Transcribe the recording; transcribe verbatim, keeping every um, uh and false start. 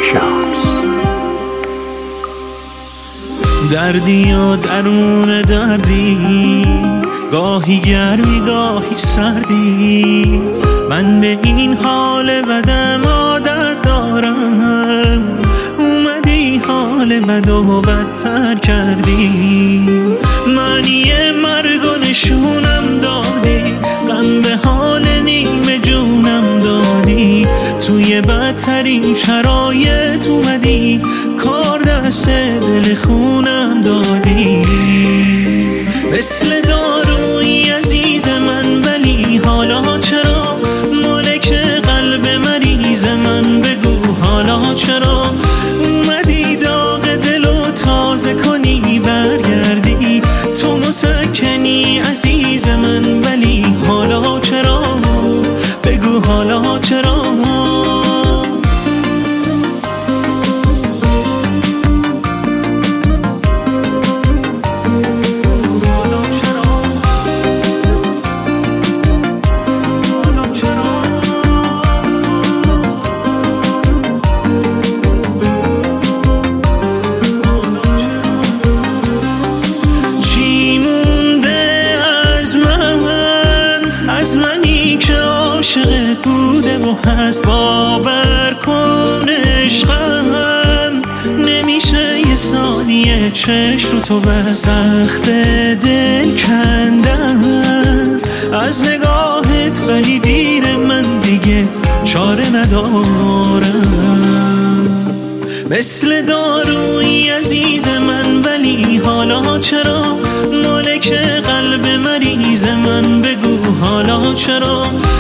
شمس. دردی و درون دردی، گاهی گرمی گاهی سردی، من به این حال بدم عادت دارم. اومدی حال بد و بدتر کردی، معنی مرگ و نشونم دادی، غم به حال نیمه جونم دادی. توی بدترین شرایط اومدی، کار دست دل خونم دادی. مثل داروی عزیز من، ولی حالا چرا مالک قلب مریض من؟ بگو حالا چرا اومدی داغ دلو تازه کنی، برگردی تو مسکنی عزیز من، ولی حالا چرا؟ بگو حالا چرا؟ عاشقت بوده و هست، باور کن عشقم نمیشه یه ثانیه چشم رو تو بس. سخت دل کندن از نگاهت، ولی دیر من دیگه چاره ندارم. مثل داروی عزیز من، ولی حالا چرا مالک قلب مریض من؟ بگو حالا چرا؟